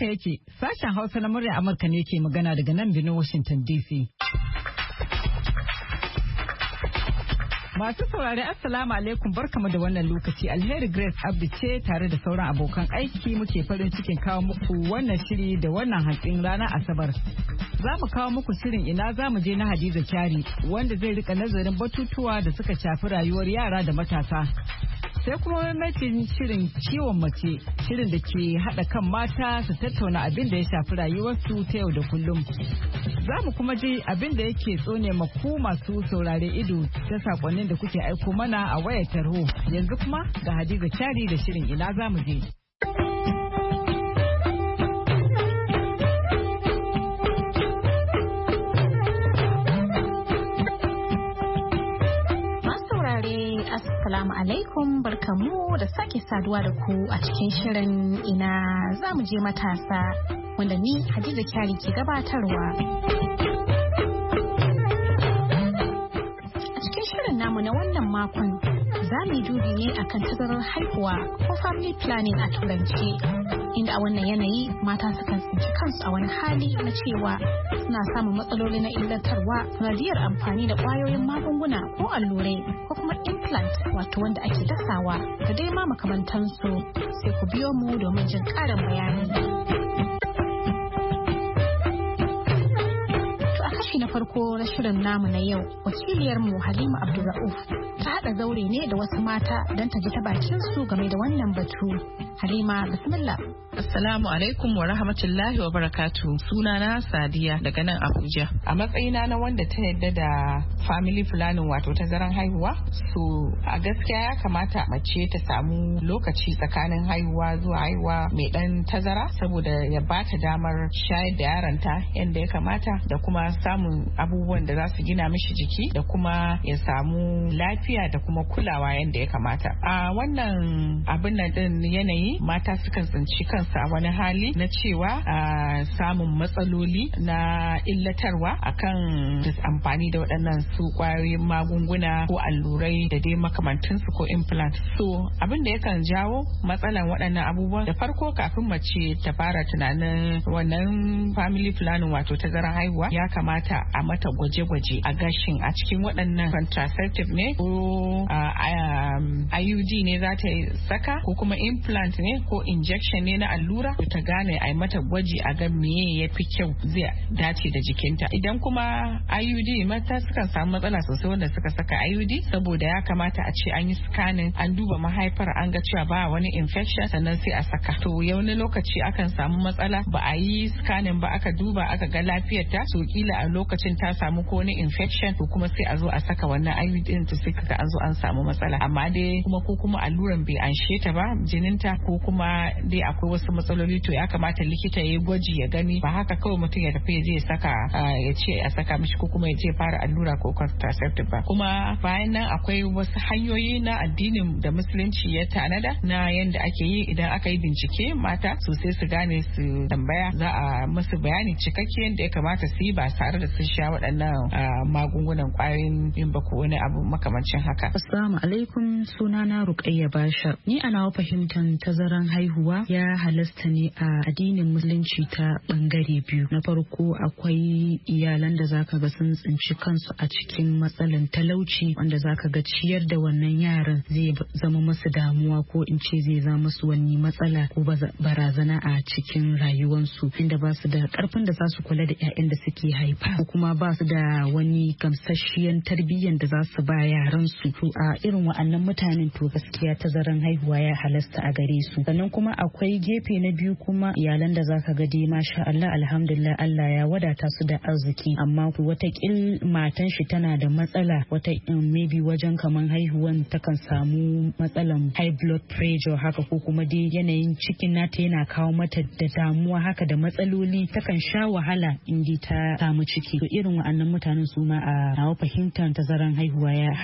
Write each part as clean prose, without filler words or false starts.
Haka yake, sashen Hausa na murya Amurka ne ke magana daga nan birnin Washington DC. Masu saurari Assalamu alaikum, barkamu da wannan lokaci. Alheri Grace Abdi ce tare da sauran abokan aiki muke farin cikin kawo muku wannan shiri da wannan hantsin ranar Asabar. Za mu kawo muku shirin ina za mu je na Hadiza Kyari wanda zai rika nazarin batutuwa da suka shafi rayuwar yara da matasa. Sai kuma mamacin shirin ciwon mace, shirin da ke haɗa kan mata su tattauna abin da ya shafi rayuwarsu ta yau da kullum. Za mu kuma ji abin da yake tsone maku masu saurare ido ta sakonnin da kuke aiko mana a wayar tarho. Yanzu kuma ga Hadiza Kyari da shirin ina za mu je. Assalamu alaikum, barkamu da sake saduwa da ku a cikin shirin ina za mu je matasa wanda ni Hadiza Kyari ke gabatarwa. A cikin shirin namu na wannan makon za mu yi dubi ne akan tazarar haihuwa ko family planning a turanci, inda a wannan yanayi mata sukan tsinci kansu a wani hali na cewa suna samun matsaloli na illatarwa sanadiyar amfani da ƙwayoyin magunguna ko allurai ko kuma implant wato wanda ake dasawa da dai ma makamantansu. Sai ku biyo mu domin jin ƙarin bayani. Na farko na shirin namu na yau, wakiliyarmu Halima Abdulrauf ta haɗa zaure ne da wasu mata don ta ji ta bakin su game da wannan batu. Halima, bismillah. Assalamu alaikum wa rahmatullahi wa barakatuh. Sunana Sadiya daga nan Abuja. A matsayina na wanda ta yadda da family planning wato tazaran haihuwa, so a gaskiya ya kamata mace ta samu lokaci tsakanin haihuwa zuwa haihuwa mai dan tazara saboda ya bata damar shayar da yaranta yadda ya kamata da kuma samun abubuwan da za su gina mishi jiki da kuma ya samu lafiya da kuma kulawa yadda ya kamata. A wannan abin nan din yanayi mata sukan tsinci kansu a wani hali na cewa samun matsaloli na illatarwa akan amfani da waɗannan su kwayoyin magunguna ko allurai da dai makamantansu ko implant. So abin da yakan jawo matsalan waɗannan abubuwan da farko kafin mace ta fara tunanin wannan family planning wato tazaran haihuwa ya kamata a mata gwaje-gwaje a gashin a cikin waɗannan contraceptive ne ko IUD ne za ta saka ko kuma implant ne ko injection ne na allura ta gane a yi mata gwaji a ga meye ya fi kyau zai dace da jikinta. Idan kuma IUD mata sukan samu matsala sosai wanda suka saka IUD saboda ya kamata a ce an yi scanning an duba mahaifar an ga cewa ba wani infection sannan sai a saka. To wani lokaci akan samu matsala ba a yi scanning ba aka duba aka ga lafiyarta so kila a lokacin ta samu ko wani infection to kuma sai a zo a saka wannan IUD din to sai kaga an zo an samu matsala. Amma dai kuma ko kuma alluran bai anshe ta ba jininta ko kuma dai akwai wasu matsaloli to ya kamata likita ya yi gwaji ya gani ba haka kawai mutum ya tafi ya je ya saka ya ce a saka mishi ko kuma ya je fara allura ko contraceptive ba. Kuma bayan nan akwai wasu hanyoyi na addinin da musulunci ya tanada na yanda ake yi idan aka yi bincike mata sosai su gane su tambaya za a musu bayani cikakke yadda ya kamata su yi ba tare da sun sha waɗannan magungunan kwayoyin yin ba ko wani abu makamancin haka. Assalamu alaikum, sunana Ruqayya Bashar. Ni ana fahimtar tazaran haihuwa ya halasta ne a addinin musulunci ta bangare biyu. Na farko akwai iyalan da zaka ga sun tsinci kansu a cikin matsalan talauci wanda zaka ga ciyar da wannan yaran zai zama musu damuwa ko in ce zai zama musu wani matsala ko barazana a cikin rayuwarsu inda ba su da karfin da za su kula da 'ya'yan da suke haifa ko kuma ba su da wani gamsasshiyan tarbiyyar da za su ba yaran su. To a irin wa'annan mutanen to gaskiya tazaran haihuwa ya halasta a gare su. Sannan kuma akwai gefe na biyu kuma iyalan da zaka ga dai masha Allah alhamdulillah Allah ya wadata su da arziki amma wata matan shi tana da matsala wata maybe wajen kaman haihuwan takan samu matsalan high blood pressure haka ko kuma dai yanayin cikin nata yana kawo mata da damuwa haka da matsaloli takan sha wahala in ta samu ciki. To irin wa'annan mutanen su ma a nawa fahimtar tazaran haihuwa ya halasta a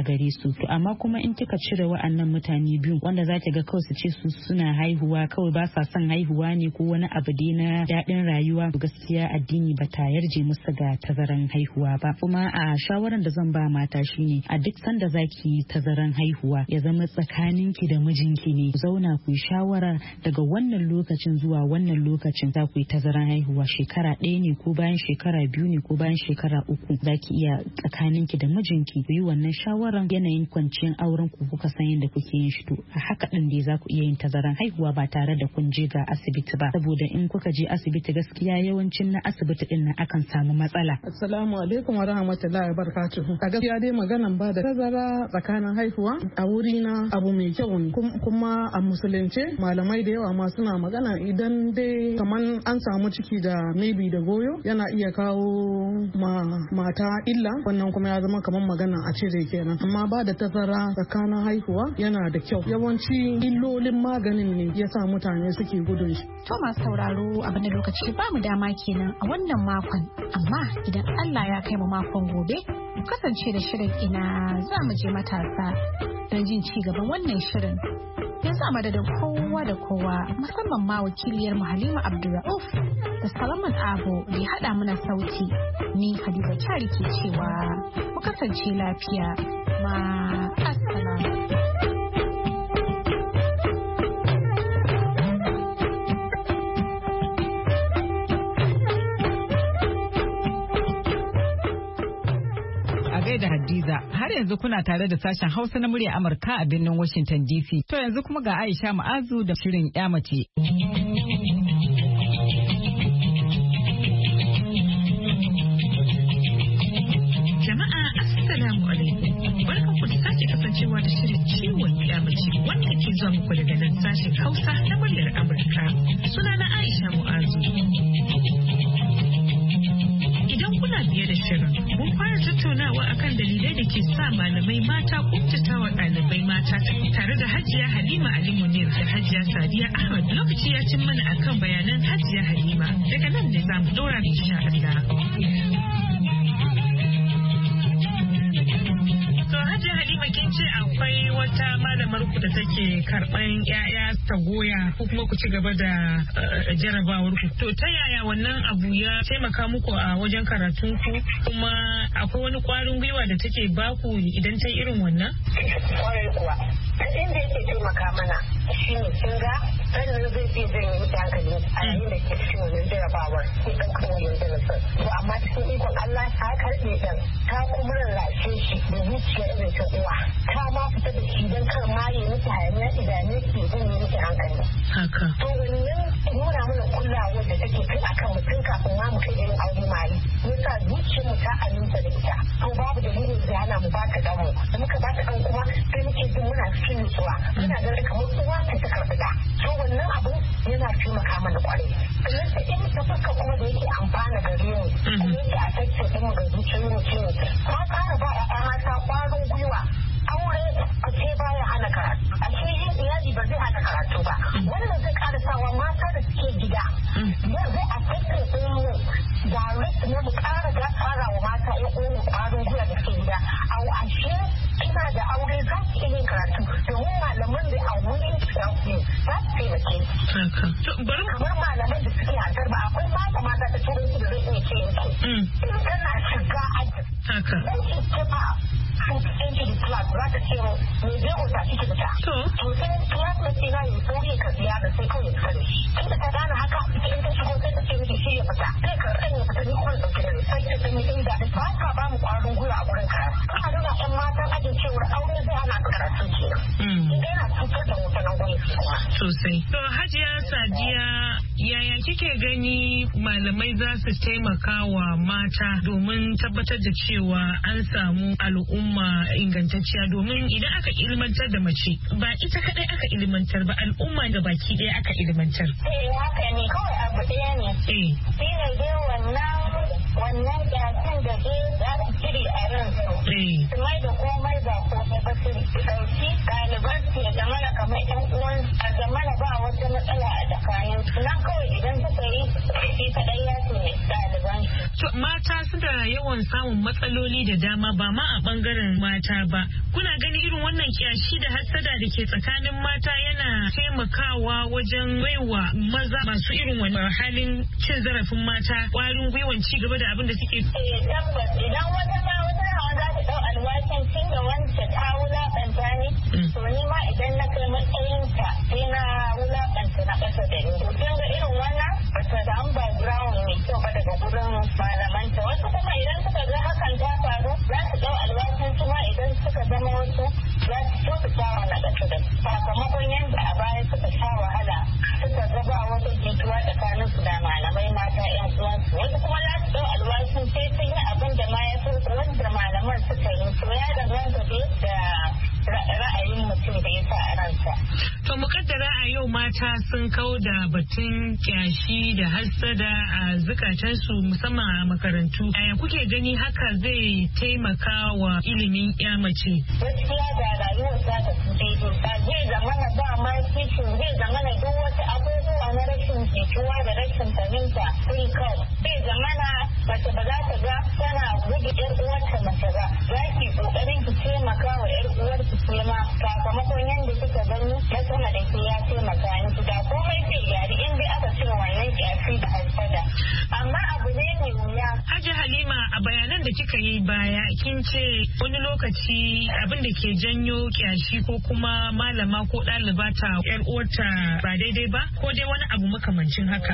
a gare su. To amma kuma in kika cire wa'annan mutane biyu wanda za ki ga kawai su ce su suna haihuwa kawai ba sa son haihuwa ne ko wani abu dai na daɗin rayuwa, gaskiya addini ba ta yarje musu ga tazaran haihuwa ba. Kuma a shawaran da zan ba mata shine a duk sanda zaki tazaran haihuwa ya zama tsakaninki da mijinki ne, zauna ku yi shawara daga wannan lokacin zuwa wannan lokacin za ku yi tazaran haihuwa, shekara 1 ne ko bayan shekara 2 ne ko bayan shekara 3 za ki iya tsakaninki da mijinki ku yi wannan shawaran yanayin kwanciyar auren ku kuka san yadda kuke yin shi. To a haka din dai za ku iya yin tazaran haihuwa ba tare da kun je ga asibiti ba, saboda in kuka je asibiti gaskiya yawancin na asibiti din nan akan samu matsala. Assalamu alaikum wa rahmatullahi wa barakatuhu. A gaskiya dai maganan ba da tazara tsakanin haihuwa a wuri na abu mai kyau ne, kuma a musulunce malamai da yawa ma suna magana idan dai kaman an samu ciki da maybe da goyo yana iya kawo mata illa, wannan kuma ya zama kaman magana a cire kenan. Amma ba da tazara tsakanin haihuwa yana da kyau, yawanci illolin maganin ne yasa mutane suke gudun shi. To masu sauraro abin da lokaci ba mu dama kenan a wannan makon, amma idan Allah ya kai mu makon gobe mu kasance da shirin ina za mu je matasa don jin ci gaban wannan shirin. Yanzu a madadin kowa da kowa musamman ma wakiliyar mu Halima Abdulrauf da Salaman Abo da ya haɗa mana sauti, ni Hadiza Kyari ke cewa mu kasance lafiya ma assalamu. da Hadiza, har yanzu kuna tare da sashen Hausa na murya Amurka a birnin Washington DC. To yanzu kuma ga Aisha Ma'azu da shirin mace. Jama'a assalamu alaikum. Barkanku da sake kasancewa da shirin ciwon mace wanda ke zuwa muku daga nan sashen Hausa na muryar Amurka. Sunana Aisha Ma'azu. Idan kuna biye da shirin, mun fara tattaunawa akan dalilai da ke sa malamai mata kuntatawa ɗalibai mata tare da Hajiya Halima Ali Munir da Hajiya Sadiya Ahmad. Lokaci ya cin mana akan bayanan Hajiya Halima. Daga nan ne za mu ɗora insha Allah. To Hajiya Halima kin ce akwai wata malamar ku da take karɓan ƴaƴa ta goya ko kuma ku ci gaba da jarabawar ku. To ta yaya wannan abu ya taimaka muku a wajen karatun ku, kuma akwai wani ƙwarin gwiwa da take baku idan ta irin wannan? Kwarai kuwa. Inda yake taimaka mana shi ne kin ga sannan zai fi zan yi miki hankali a yayin da ke cikin wannan jarabawar sai ɗan kawo yin darasin. To amma cikin ikon Allah ta karɓe ɗan ta kuma rarrashe shi da zuciya irin ta uwa. Ta ma fita da shi don kar ma yi miki hayaniya idane ke zan yi miki hankali. Haka. To wannan nuna mana kulawa da take kai akan mutum kafin ma mu kai irin aure mari. Yasa zuciyar mu ta aminta da ita. To babu dalilin da hana mu ba ta ɗanmu. Da muka ba ta ɗan kuma sai muke jin muna cikin nutsuwa. Muna ganin kamar uwa ta karɓi da. To wannan abu yana taimaka mana kwarai. Sannan ta in ta fuska kuma da yake amfana gare mu. Kuma yake a tattace ɗin mu ga zuciyar mu ce ne. Ta ƙara ba ƴaƴa mata ƙwarin gwiwa. Aure a ce baya hana karatu. A ce yin iyali ba zai hana karatu ba. Wannan zai ƙara sawa mata da suke gida. Yau zai a tattace ɗin mu. Direct ne mu ƙara gafara wa mata ƴan uwan ƙwarin gwiwa da suke gida. Ashe kina da aure za ki iya yin karatu domin malaman da a wurin shafi za su taimake ki. Kamar malaman da suke hantar ba akwai malama ta turanci da zai iya ce yanki. In kana shiga aji. Dan ki taɓa into the class za ta ce me zai wata ciki da ta. To sai class na ce na yi sauri ka biya da sai kawai ka da shi. Inda ta gane haka in ta shigo sai ta ce miki shi ya fita. Sai ka ɗan ya fita ni kuma ɗauke da sai ta sanya inda ba ka ba mu ƙwarin gwiwa a wurin karatu. Ina nuna ƴan matan ajin cewar aure zai hana ka karatu kenan. Idan yana cutar da mutanen gwai kuma. Sosai. To Hajiya Sadiya yaya kike gani malamai za su taimaka wa mata domin tabbatar da cewa an samu al'umma ingantacciya, domin idan aka ilmantar da mace ba ita kadai aka ilmantar ba al'umma da baki ɗaya aka ilmantar. Haka ne kawai abu ɗaya ne. Shi ne dai wannan yakin da dai za su cire a ransu. Su mai da komai ba komai ba su ɗauki ɗaliban su ya zama na kamar ƴan uwan a zama na ba wata matsala a tsakanin su. Nan kawai idan suka yi shi kaɗai ya su ne ɗaliban. Mata suna da yawan samun matsaloli da dama ba ma a bangaren mata ba. Kuna gani irin wannan kyashi da hassada da ke tsakanin mata yana taimakawa wajen baiwa maza masu irin wannan halin cin zarafin mata kwarin gwiwan ci gaba da abin da suke. Tabbas idan wata za ta ɗau alwashin tun da wancan ta wulaƙanta ni, to ni ma idan na kai matsayinta sai na wulaƙanta na ƙasa da ni. Kin ga irin wannan ba ta da background mai kyau ba daga gurin malamanta. Wasu kuma idan suka ga hakan ta faru za su ɗau alwashin su ma idan suka zama wasu za su kyautata wa na ƙasa da su. Sakamakon yadda a baya suka sha wahala suka gaba wata jituwa tsakanin su da malamai mata 'yan uwansu. Wasu kuma za su ɗau alwashin sai sun yi abin da ma ya fi wanda malaman suka yi. To ya danganta da ra'ayin mutum da ya sa a ransa. To mukaddara a yau mata sun kau da batun kyashi da hassada a zukatansu musamman a makarantu. Aya kuke gani haka zai taimaka wa ilimin ya mace? Gaskiya da rayuwar za ta fi daidai. Ba zai zamana ba ma kishin zai zamana duk wasu abubuwa na rashin jituwa da rashin fahimta sun kau. Zai zamana mace ba za ta ga tana gudu 'yar uwarta mace ba. Za ki kokarin ki taimaka wa 'yar uwarki ce ma sakamakon yadda kika gani na sama da ke ya taimaka miki da komai zai gyari in dai aka cire wannan kyafi da haifada. Amma abu ne mai wuya. Hajji Halima, a bayanan da kika yi baya kin ce wani lokaci abin da ke janyo kyashi ko kuma malama ko ɗaliba ta 'yar uwarta ba daidai ba ko dai wani abu makamancin haka.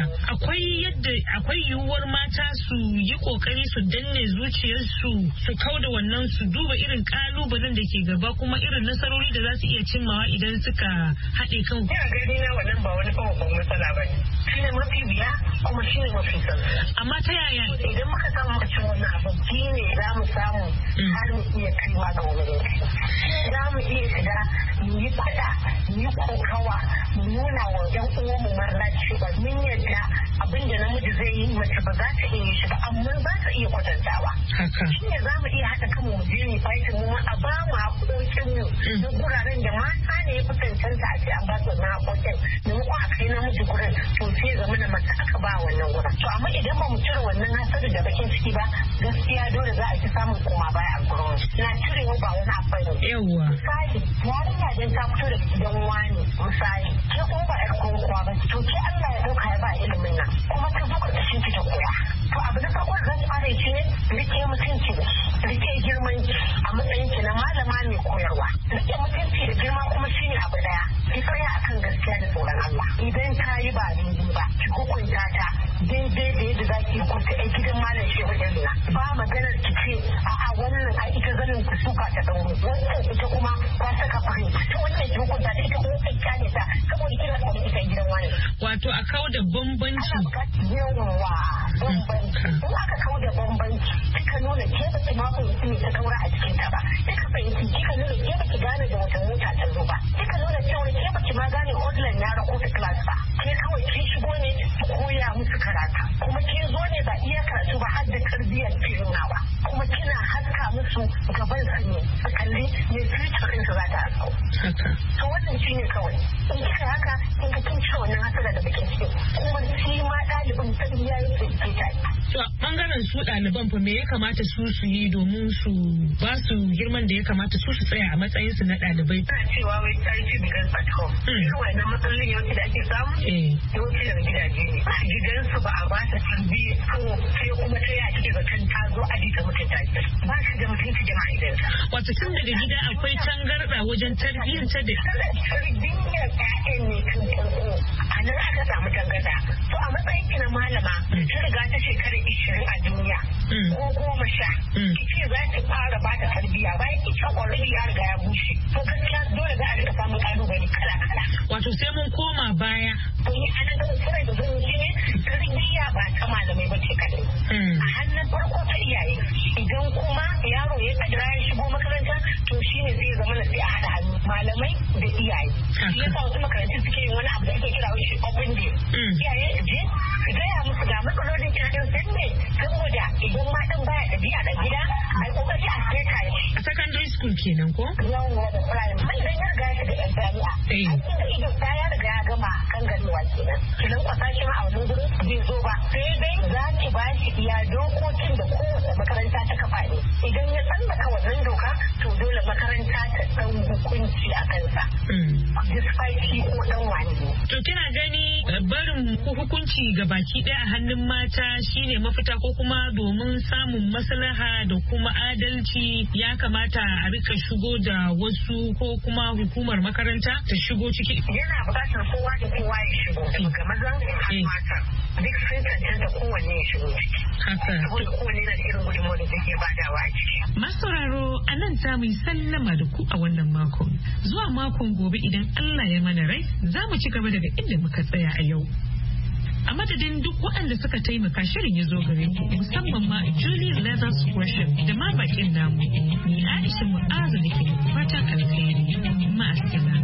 Akwai yiwuwar mata su yi kokari su danne zuciyarsu su kauda wannan su duba irin kalubalen da ke gaba kuma irin nasarori da za su iya cimmawa idan suka haɗe kan. Ina gani na wannan ba wani babban matsala ba ne. Shi ne mafi biya kuma shi ne mafi sauki. Amma ta yaya? Idan muka samu muka ci wannan abu shi ne za mu samu har mu iya kaiwa ga wani lokaci. Za mu iya shiga mu yi faɗa mu yi kokawa mu nuna wa ƴan uwanmu marna cewa mun yadda abin da namiji zai yi mace ba za ta iya shi ba amma za ta iya kwatantawa. Shi ne za mu iya haɗa kanmu mu je mu fight mu a ba mu haƙoƙinmu na guraren da mata ne ya fi cancanta a ce an ba su wannan haƙoƙin maimakon a kai namiji gurin to sai zama da mace aka ba wannan gurin. To amma idan ba mu cire wannan hasari da bakin ciki ba gaskiya dole za a ci samun koma baya a gurin. Na cirewa ba wani abu ne. Yawwa. Misali yarinya dan ta fito daga gidan wani misali ke kuma ba ƴar kowa ba to ke Allah ya ɗauka ya ba ilimin nan kuma ta zo ƙarƙashin ki ta koya. To abu na farko da zan fara shi ne rike mutunci rike girman a matsayin ki na malama mai koyarwa. Rike mutunci da girma kuma shine abu daya. Ki tsaya akan gaskiya da tsoron Allah. Idan ta yi ba daidai ba ki hukunta ta daidai da yadda za ki hukunta ɗan gidan malam shehu Jamila. Ba maganar ki ce a'a wannan a ita zanin ku suka ta ɗauro. Wannan ita kuma ta saka fahimta. Ta wannan ki hukunta ta ita kuma kai kyale ta saboda kina da ita gidan wani. Wato a kawo da bambanci. Yawwa bambanci. In aka kawo da bambanci kika nuna ke ba ki mako mutum ta daura a cikin ta ba. Kika fahimci kika nuna ke ba ki gane da wata mota ta zo ba. Kika nuna cewa ke ba ki ma gane online ya rako ta class ba. Ke kawai kin shigo ne ki koya musu karatu. Kuma kin zo ne ba iya karatu ba har da tarbiyyar ke nunawa. Kuma kina haska musu gaban su ne su kalli ne future ɗinsu za ta hasko. To wannan shi ne kawai. In kika haka kin ga kin cire wannan hasara da bakin ciki. Kuma shi ma ɗalibin tarbiyya yake ke ta. To bangaren su ɗaliban fa me ya kamata su yi domin su ba su girman da ya kamata su tsaya a matsayin su na ɗalibai. Ina cewa wai charity begins at home. Irin wannan matsalolin yawanci da ake samu. Yawanci daga gidaje ne. Gidansu ba a ba ta tarbiyya ko sai kuma ta yaki daga kan ta zo a jika mutunta ta. Ba shi da mutunci jama'a idansa. Wato tun daga gida akwai tangarɗa wajen tarbiyyar da. Tarbiyyar ƴaƴan ne tun farko. A nan aka samu tangarɗa. To a matsayin ki na malama ta riga ta shekara 20 a duniya. Ko 10. Kice za ki fara ba ta tarbiyya bayan kicin already ya riga ya bushe. To gaskiya dole za a rika samun kalubale kala-kala. Wato sai mun koma baya. To ni ana ga tsirai da zan yi ne tarbiyya ba ta malamai ba ce kadai. A hannun farko ta iyaye. Idan kuma yaro ya kadira ya shigo makaranta to shine zai zama na sai a haɗa hannu malamai da iyaye. Shi yasa wasu makarantun suke yin wani abu da ake kira shi open day. Iyaye je su gaya musu ga matsalolin ƴaƴan sun ne saboda idan ma ɗan baya ɗabi'a da gida a yi ƙoƙari a seta shi. A secondary school kenan ko? Yawwa da primary. Idan ya riga ya shiga ƴan jami'a. Aikin da ido ta ya riga ya gama kan ganewa kenan. Kinan kwasashen a wani gurin bai zo ba. Sai dai za ki ba shi iya dokokin da kowace hukunci a kansa. Despite shi ko dan wani ne. To kina gani barin hukunci ga baki ɗaya a hannun mata shine mafita ko kuma domin samun maslaha da kuma adalci ya kamata a rika shigo da wasu ko kuma hukumar makaranta ta shigo ciki? Yana buƙatar kowa da kowa ya shigo daga mazan har mata. Duk sun cancanta kowanne ya shigo ciki. Haka. Saboda kowanne na da irin gudunmawar da take badawa a ciki. Masauraro a nan za mu yi sallama da ku a wannan makon. Zuwa makon gobe idan Allah ya mana rai za mu ci gaba daga inda muka tsaya a yau. A madadin duk waɗanda suka taimaka shirin ya zo gare ku musamman ma Julie Leathers Worship da ma bakin namu. Ni Aisha Mu'azu da ke fatan alkhairi. Ma'asala.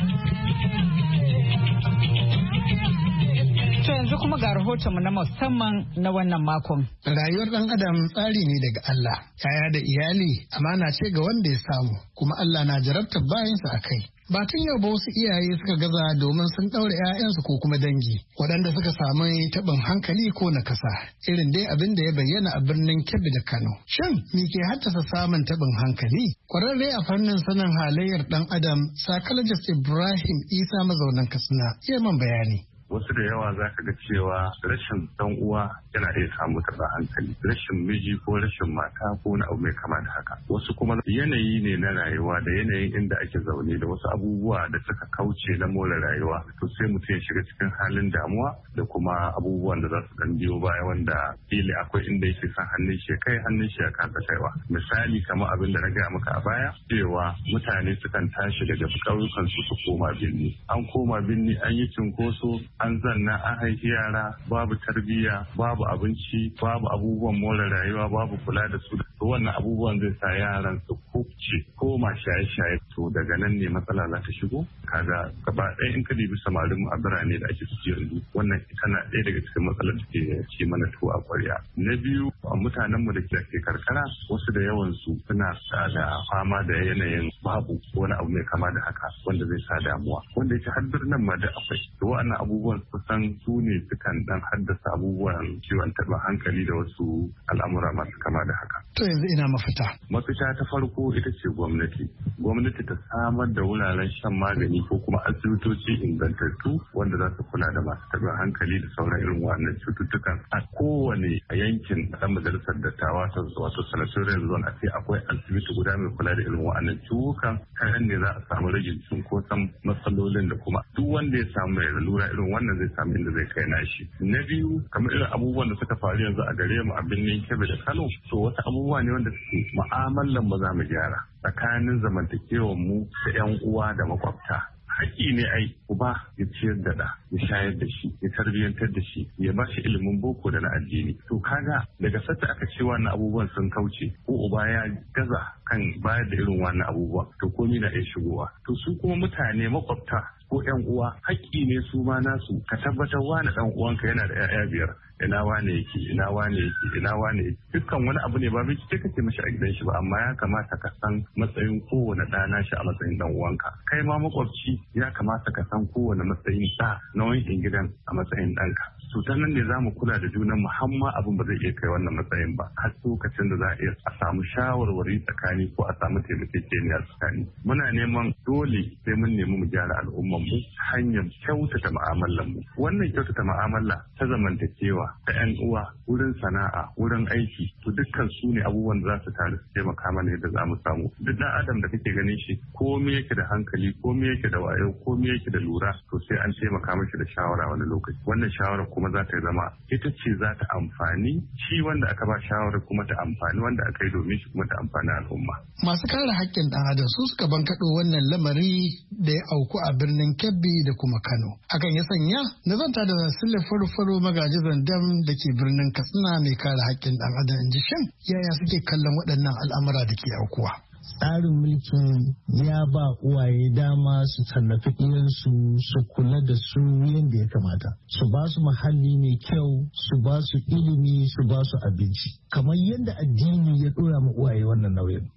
To yanzu kuma ga rahotonmu na musamman na wannan makon. Rayuwar ɗan adam tsari ne daga Allah. Yaya da iyali amana ce ga wanda ya samu, kuma Allah na jarabtar bayansa a kai. Ba tun yau ba wasu iyaye suka gaza domin sun ɗaure 'ya'yansu ko kuma dangi, waɗanda suka samu taɓin hankali ko nakasa, irin dai abin da ya bayyana a birnin Kebbi da Kano. Shin me ke haddasa samun taɓin hankali? Kwararre a fannin sanin halayyar ɗan adam, psychologist Ibrahim Isa mazaunan Katsina, ya man bayani. Wasu da yawa za ka ga cewa rashin dan uwa yana iya samu taɓa hankali, rashin miji ko rashin mata ko wani abu mai kama da haka. Wasu kuma yanayi ne na rayuwa da yanayin inda ake zaune da wasu abubuwa da suka kauce na more rayuwa, to sai mutum ya shiga cikin halin damuwa da kuma abubuwan da za su dan biyo baya wanda kila akwai inda yake son hannun shi kai hannun shi ya kasa kaiwa. Misali kamar abin da na gaya maka a baya cewa mutane sukan tashi daga ƙauyukan su koma birni. An koma birni an yi cinkoso, an zanna an haifi yara, babu tarbiyya, babu abinci, babu abubuwan more rayuwa, babu kula da su. Wannan abubuwan zai sa yaran su kubce koma shaye-shaye. To daga nan ne matsala za ta shigo. Kaga gaba ɗaya in ka dibi samarin a birane da ake ciki yanzu, wannan tana ɗaya daga cikin matsalar da ke ci mana tuwo a ƙwarya. Na biyu, mutanen mu da ke karkara wasu da yawan su suna da fama da yanayin babu wani abu mai kama da haka wanda zai sa damuwa. Wanda yake har birnin ma da akwai. To wannan abubuwan kusan su ne sukan dan haddasa abubuwan ciwon taɓin hankali da wasu al'amura masu kama da haka. To yanzu ina mafita. Mafita ta farko ita ce gwamnati. Gwamnati ta samar da wuraren shan magani ko kuma asibitoci ingantattu wanda za su kula da masu taɓin hankali da sauran irin wannan cututtukan a kowane yankin ɗan majalisar dattawa ta wato senatorial zone a ce akwai asibiti guda mai kula da irin wannan ciwukan. Kayan ne za a samu ragin cunkoson matsalolin da kuma duk wanda ya samu mai lura irin wannan zai samu inda zai kai nashi. Na biyu, kamar irin abubuwan da suka faru yanzu a gare mu a birnin Kebbi da Kano, to wasu abubuwa ne wanda suke mu'amalan ba za mu gyara tsakanin zamantakewar mu da 'yan uwa da makwabta. Haƙƙi ne ai uba ya ciyar da ɗa, ya shayar da shi, ya tarbiyyantar da shi, ya ba shi ilimin boko da na addini. To kaga daga sata aka ce wannan abubuwan sun kauce ko uba ya gaza kan bayar da irin wannan abubuwa, to komai na iya shigowa. To su kuma mutane makwabta ko 'yan uwa haƙƙi ne su ma nasu ka tabbatar wani ɗan uwanka yana da 'ya'ya 5. Ina wane yake, ina wane yake, ina wane yake. Dukkan wani abu ne ba bai ce kake mishi a gidan shi ba, amma ya kamata ka san matsayin kowane ɗana shi a matsayin ɗan uwanka. Kai ma makwabci ya kamata ka san kowane matsayin ɗa na wankin gidan a matsayin ɗanka. To ta nan ne za mu kula da junan mu har ma abin ba zai iya kai wannan matsayin ba. Har lokacin da za a iya a samu shawarwari tsakani ko a samu taimakekeniya tsakani. Muna neman dole sai mun nemi mu gyara al'umman mu hanyar kyautata mu'amalar mu. Wannan kyautata mu'amala ta zamantakewa ta 'yan uwa, wurin sana'a, wurin aiki, to dukkan su ne abubuwan da za su taru su taimaka mana yadda za mu samu. Duk ɗan adam da kake ganin shi komai yake da hankali, komai yake da wayo, komai yake da lura, to sai an taimaka mashi da shawara wani lokaci. Wannan shawara kuma za ta zama ita ce za ta amfani shi wanda aka ba shawara kuma ta amfani wanda aka yi domin shi kuma ta amfani al'umma. Masu kare haƙƙin ɗan adam su suka bankaɗo wannan lamari da ya auku a birnin Kebbi da kuma Kano. Hakan ya sanya na zanta da Sule Farfaro magaji Zandam da ke birnin Katsina mai kare haƙƙin ɗan adam in ji shin yaya suke kallon waɗannan al'amura da ke aukuwa. Tsarin mulkin ya ba uwaye dama su tallafi ɗiyansu su kula da su yadda ya kamata. Su ba su muhalli mai kyau, su ba su ilimi, su ba su abinci. Kamar yadda addini ya ɗora ma uwaye wannan nauyin.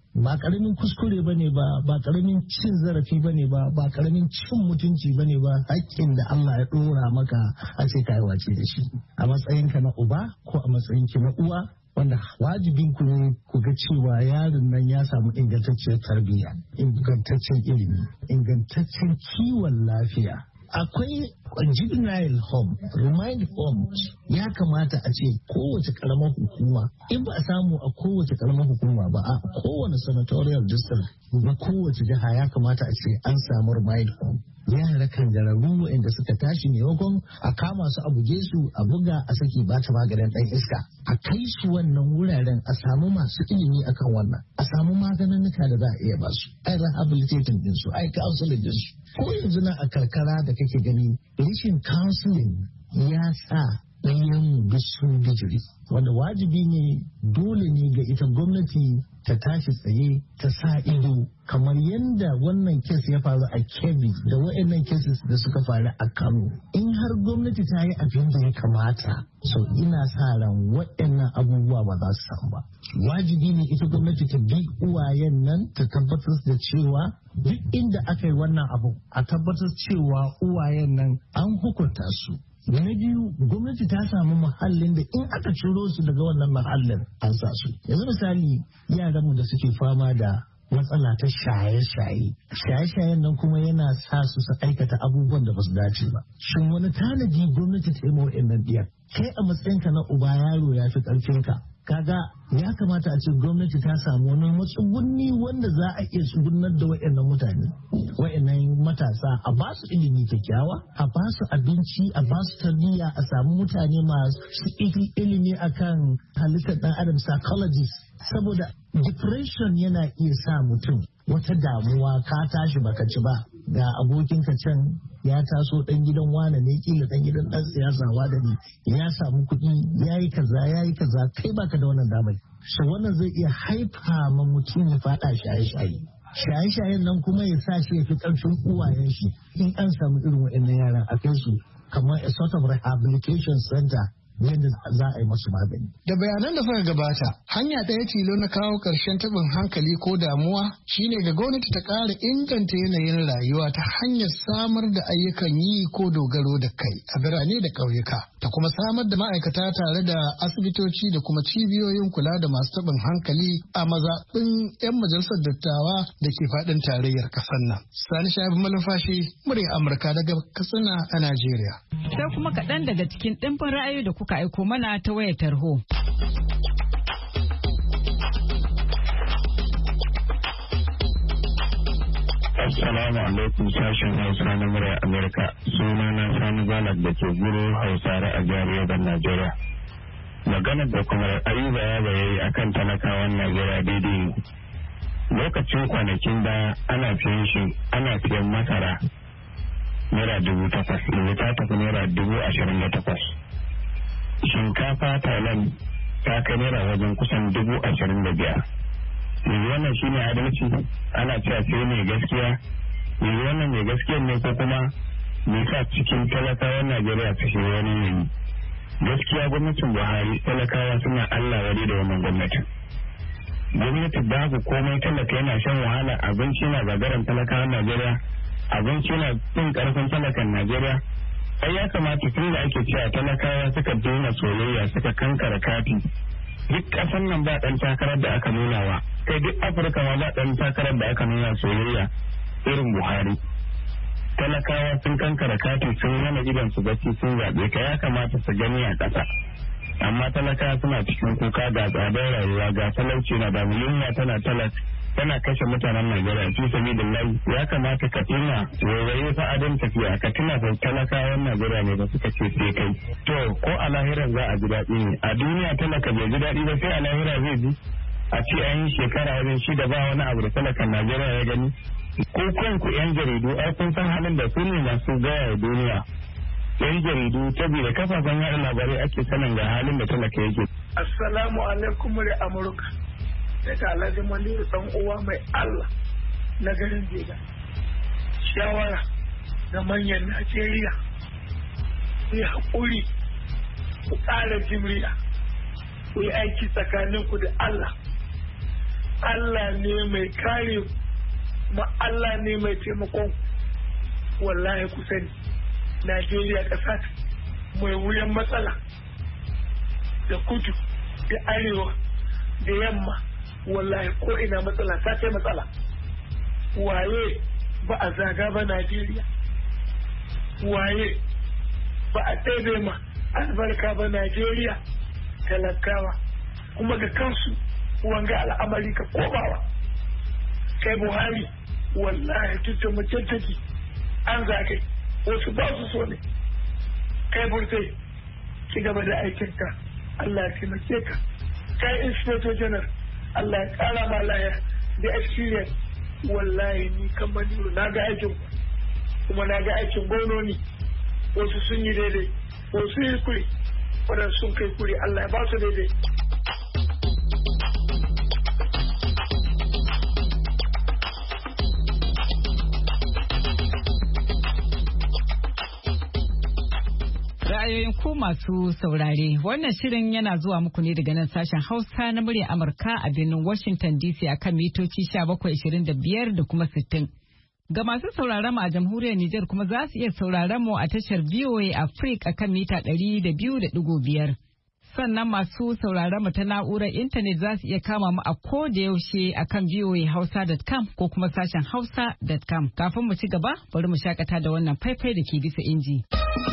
ba karamin kuskure bane ba karamin cin zarafi bane ba karamin cin mutunci bane ba hakkin da Allah ya dora maka a ce kai wace da shi a matsayinka na uba ko a matsayinki na uwa, wanda wajibin ku ne ku ga cewa yaron nan ya samu ingantacciyar tarbiyya, ingantaccen ilimi, ingantaccen kiwon lafiya. Akwai juvenile home, remind homes, ya kamata a ce kowace karamar hukuma, in ba a samu a kowace karamar hukuma ba, a kowane senatorial district na kowace jiha ya kamata a ce an samu remind home. Yara kan gararru inda suka tashi maimakon a kama su a buge su a buga a saki ba ta maganin ɗan iska, a kai su wannan wuraren a samu masu ilimi akan wannan, a samu maganinnika da za a iya basu, ai rehabilitating din su, ai counseling din su. Ko yanzu na a karkara da kake gani rashin counseling ya sa ɗayan duk sun bijiri, wanda wajibi ne dole ne ga ita gwamnati ta tashi tsaye ta sa ido kamar yadda wannan kes ya faru a Kebbi da waɗannan cases da suka faru a Kano. In har gwamnati ta yi abin da ya kamata, so ina sa ran waɗannan abubuwa ba za su samu ba. Wajibi ne ita gwamnati ta bi uwayen nan ta tabbatar da cewa duk inda aka yi wannan abu a tabbatar cewa uwayen nan an hukunta su. Na biyu, gwamnati ta samu muhallin da in aka ciro su daga wannan muhallin an sa su. Yanzu misali yaranmu da suke fama da matsala ta shaye-shaye. Shaye-shayen nan kuma yana sa su aikata abubuwan da ba su dace ba. Shin wani tanadi gwamnati ta yi ma wa'annan biyar? Kai a matsayinka na uba yaro ya fi ƙarfinka. Kaga ya kamata a ce gwamnati ta samu wani matsugunni wanda za a iya tsugunar da waɗannan mutane, waɗannan matasa, a ba su ilimi kyakkyawa, a ba su abinci, a ba su tarbiyya, a samu mutane masu ilimi akan halittar ɗan adam, psychologist, saboda depression yana iya sa mutum wata damuwa, ka tashi baka ci ba ga abokinka can ya taso dan gidan wane ne, kila dan gidan dan siyasa wane ne, ya samu kuɗi, yayi kaza kai baka da wannan damar. So wannan zai iya haifa ma mutum ya fada shaye-shayen nan kuma ya sa shi ya fi ƙarfin uwayen shi. In an samu irin waɗannan yaran a kai su kamar a sort of rehabilitation center yadda za a yi masu magani. Da bayanan da suka gabata, hanya ɗaya tilo na kawo ƙarshen taɓin hankali ko damuwa shine ga gwamnati ta ƙara inganta yanayin rayuwa ta hanyar samar da ayyukan yi ko dogaro da kai a birane da ƙauyuka, ta kuma samar da ma'aikata tare da asibitoci da kuma cibiyoyin kula da masu taɓin hankali a mazaɓin 'yan majalisar dattawa da ke faɗin tarayyar ƙasar nan. Sani Shabi Malumfashi, murya Amurka daga Katsina a Najeriya. Sai kuma kaɗan daga cikin ɗimbin ra'ayoyi da kuka aiko mana ta wayar tarho. Assalamu alaikum, sashen Hausa na murya Amerika. Suna na Sani Balak da ke guru Hausare a jihar Yoban, Najeriya. Maganar da kuma Ayuba ya bayayi akan talakawan Najeriya daidai ne. Lokacin kwanakin da ana fiyan masara naira 8,000, yanzu ta tafi naira 28,000. Shinkafa Thailand ta kai naira wajen kusan 25,000. Yanzu wannan shi ne adalci, ana cewa sai mai gaskiya. Yanzu wannan mai gaskiya ne ko kuma mai sa cikin talakawan Najeriya su shiga wani yanayi. Gaskiya gwamnatin Buhari talakawa suna Allah wari da wannan gwamnatin. Gwamnati babu komai, talaka yana shan wahala, abinci na gagaran talakawan Najeriya, abinci na fin karfin talakan Najeriya. Ai ya kamata tun da ake cewa talakawa suka daina soyayya suka kankara kati. Duk ƙasar nan ba ɗan takarar da aka nuna wa, kai duk Afirka ma ba ɗan takarar da aka nuna soyayya irin Buhari. Talakawa sun kankara kati, sun hana idan su bacci, sun zaɓe ka, ya kamata su gani a ƙasa. Amma talakawa suna cikin kuka, ga tsadar rayuwa, ga talauci na da yunwa tana kashe mutanen Najeriya. Fi sabilillahi ya kamata ka tuna waiwaye fa adon tafiya, ka tuna fa talakawan Najeriya ne da suka ce sai kai. To ko a lahirar za a ji daɗi ne, a duniya talaka bai ji daɗi ba, sai a lahira zai ji. A ce an yi shekara wajen 6 ba wani abu da talakan Najeriya ya gani. Ko kanku 'yan jaridu ai kun san halin da su ne masu gaya duniya. 'Yan jaridu saboda kafafen yaɗa labarai ake sanin ga halin da talaka yake. Assalamu alaikum da Amurka. Daga Alhaji Maniru ɗan uwa mai Allah na garin Jega. Shawara ga manyan Najeriya, ku yi haƙuri, ku ƙara jimriya, ku yi aiki tsakaninku da Allah. Allah ne mai kare kuma Allah ne mai taimakon. Wallahi ku sani Najeriya ƙasa mai wuyan matsala, da kudu da arewa da yamma, wallahi ko ina matsala ta kai matsala. Waye ba a zaga ba Najeriya, waye ba a ɗebe ma albarka ba Najeriya, talakawa kuma ga kansu wanga al'amari ka komawa. Kai Buhari wallahi tuta mutum take an zage wasu ba su so ne. Kai Burtai ci gaba da aikinka, Allah ya taimake ka. Kai Inspector General, Allah ya kara ma laya da experience. Wallahi ni kan Maniru na ga aikin kuma na ga aikin gononi, wasu sun yi daidai wasu yi kuri, waɗansu sun kai kuri, Allah ya ba su daidai. Ra'ayoyin ku masu saurare, wannan shirin yana zuwa muku ne daga nan sashen Hausa na murya Amurka a birnin Washington DC akan mitoci 1725 da kuma 60. Ga masu sauraron mu a jamhuriyar Nijar kuma za su iya sauraron mu a tashar VOA Africa akan mita 200.5. Sannan masu sauraron mu ta na'urar intanet za su iya kama mu a ko da yaushe akan voahausa.com ko kuma sashen hausa.com. Kafin mu ci gaba, bari mu shakata da wannan faifai da ke bisa inji.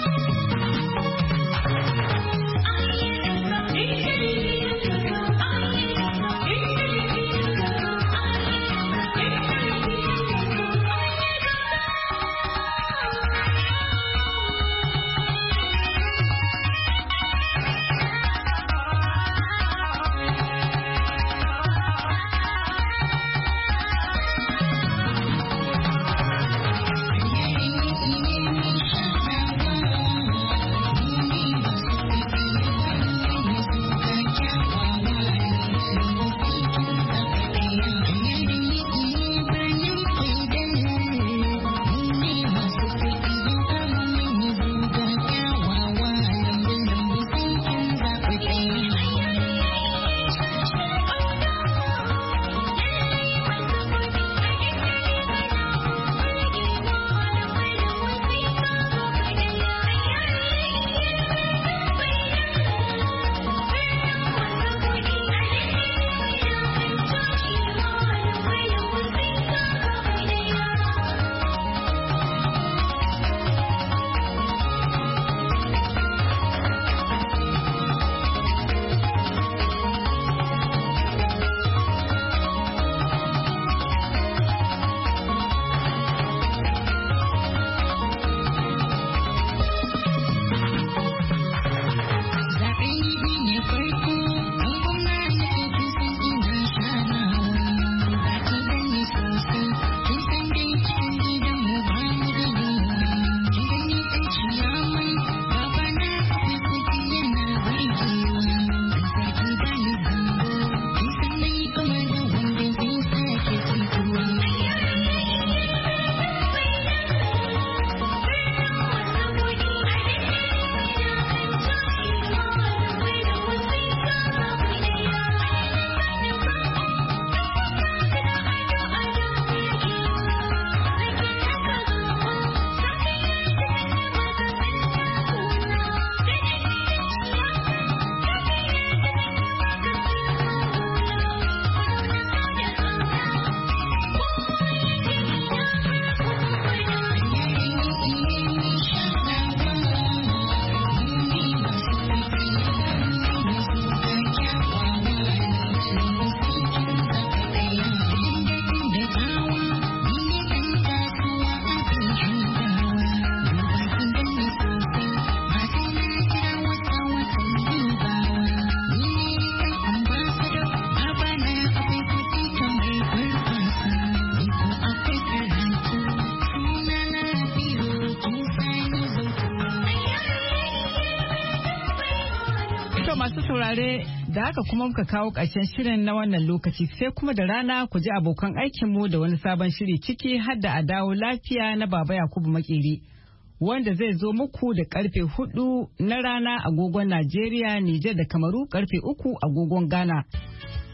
masu saurare da haka kuma muka kawo ƙarshen shirin na wannan lokaci sai kuma da rana ku ji abokan aikinmu da wani sabon shiri ciki har da a dawo lafiya na Baba Yakubu Makeri wanda zai zo muku da karfe 4 na rana agogon Najeriya, Nijar da Kamaru karfe 3 agogon Ghana.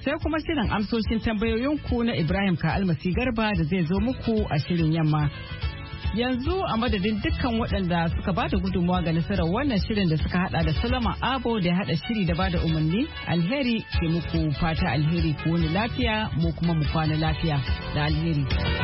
sai kuma shirin amsoshin tambayoyinku na Ibrahim Ka'almasi Garba da zai zo muku a shirin yamma. Yanzu a madadin dukkan waɗanda suka ba da gudunmawa ga nasarar wannan shirin da suka hada da Salama Abo da ya hada shiri da ba da umarni, alheri ke muku fata alheri ku wani lafiya mu kuma mu kwana lafiya da alheri.